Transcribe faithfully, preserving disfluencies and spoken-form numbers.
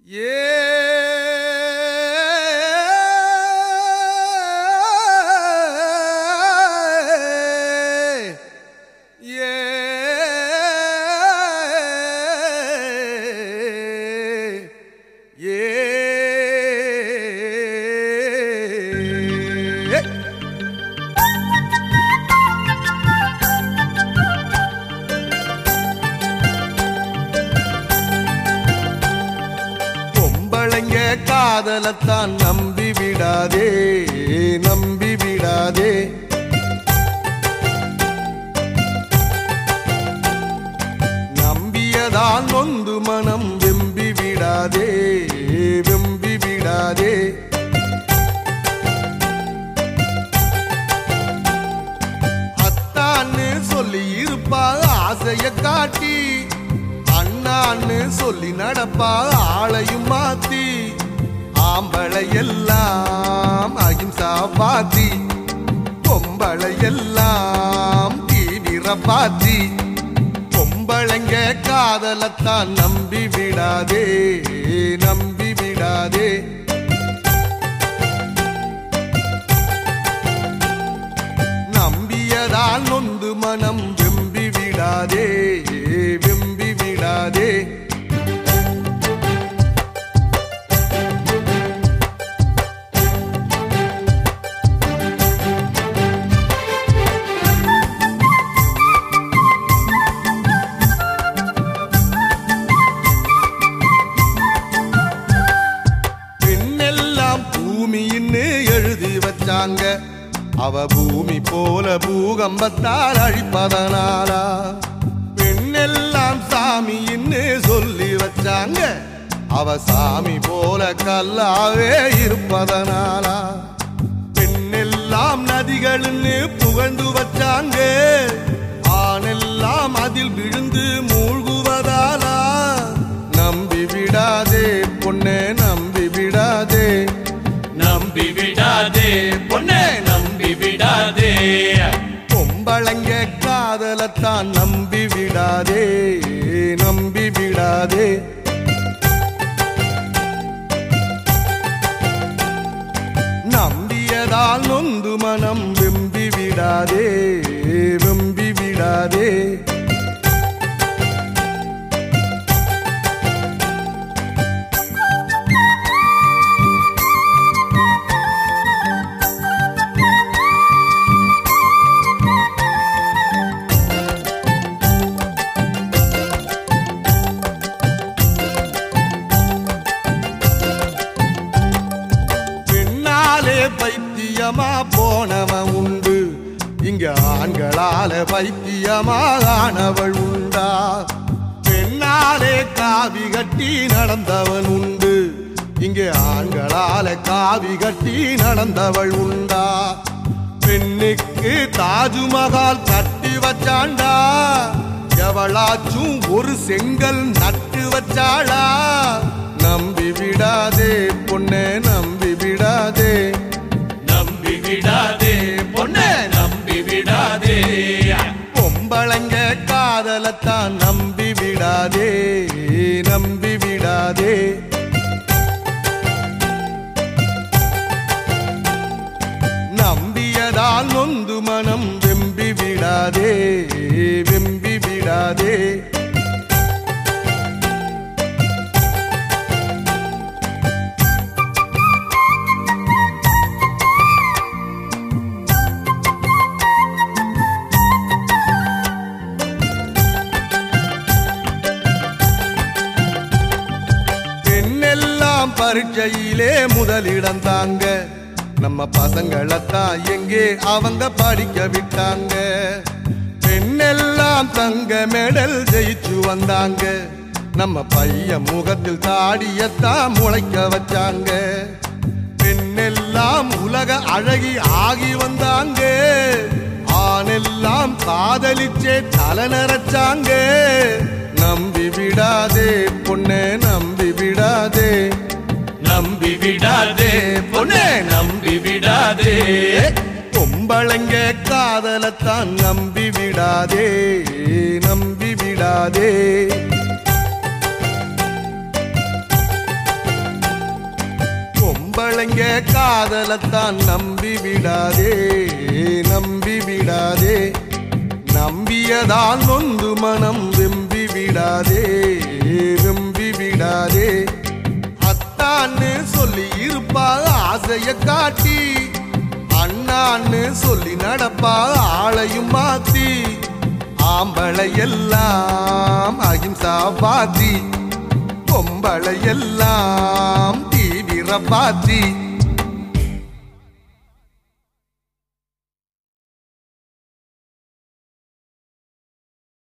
காதலத்தான் நம்பி விடாதே நம்பி விடாதே நம்பியதான் நொந்து மனம் வெம்பி விடாதே வெம்பி விடாதே அத்தான்னு சொல்லி இருப்பா ஆசைய காட்டி அண்ணான்னு சொல்லி நடப்பா ஆளையும் மாத்தி ஆம்பளை எல்லாம் அகிம்சா பாத்தி பொம்பளை எல்லாம் தீவிர பாத்தி பொம்பளைங்க காதலத்தான் நம்பி விடாதே நம்பி விடாதே நம்பியதால் நொந்து மனம் வெம்பி விடாதே வெம்பி விடாதே எழுதி வச்சாங்க அவ பூமி போல பூகம்பத்தால் அழிப்பதனாலா பெண்ணெல்லாம் சாமின்னு சொல்லி வச்சாங்க அவ சாமி போல கல்லாவே இருப்பதனாலா பெண்ணெல்லாம் நதிகள்னு புகழ்ந்து வச்சாங்க ஆணெல்லாம் அதில் விழுந்து மூழ்குவதாலா நம்பி விடாதே பொண்ணே நம்பி விடாதே நம்பி விடாதே பொண்ணே நம்பி விடாதே பொம்பளைங்க காதலத்தான் நம்பி விடாதே நம்பி விடாதே நம்பியதால் நொந்து மனம் வெம்பி விடாதே வெம்பி விடாதே பைத்தியமா போனவன் உண்டு இங்க ஆண்களால பைத்தியமானவள் உண்டா பெண்ணாலே காவி கட்டி நடந்தவன் உண்டு இங்கே ஆண்களால காவி கட்டி நடந்தவள் உண்டா பெண்ணுக்கு தாஜ்மஹால் கட்டி வச்சாண்டா எவளாச்சும் ஒரு செங்கல் நட்டு வச்சாளா நம்பி விடாதே பொண்ணே நம்பி விடாதே நம்பி விடாதே பொண்ணே நம்பி விடாதே பொம்பளைங்க காதலத்தான் நம்பி விடாதே நம்பி விடாதே நம்பியதால் நொந்து மனம் வெம்பி விடாதே வெம்பி விடாதே பரீட்சையிலே முதலிடம் தாங்க நம்ம பசங்களத்தான் எங்கே அவங்க படிக்க விட்டாங்க பெண்ணெல்லாம் தங்க மெடல் ஜெயிச்சு வந்தாங்க நம்ம பையன் முகத்தில் தாடியத்தான் முளைக்க வச்சாங்க பெண்ணெல்லாம் உலக அழகி ஆகி வந்தாங்க ஆணெல்லாம் காதலிச்சே தலை நரைச்சாங்க நம்பி விடாதே பொண்ணே நம்பி விடாதே நம்பி விடாதே பொண்ணே நம்பி விடாதே பொம்பளைங்க காதலத்தான் நம்பி விடாதே நம்பி விடாதே பிள்ளைங்க காதலத்தான் நம்பி விடாதே நம்பி விடாதே நம்பியதால் நொந்து மனம் வெம்பி விடாதே வெம்பி விடாதே அத்தான்னு சொல்லி இருப்பா ஆசைய காட்டி அண்ணான்னு சொல்லி நடப்பா ஆளையும் மாத்தி ஆம்பளை எல்லாம் அகிம்சா பாத்தி பொம்பளை எல்லாம் தீவிர பாத்தி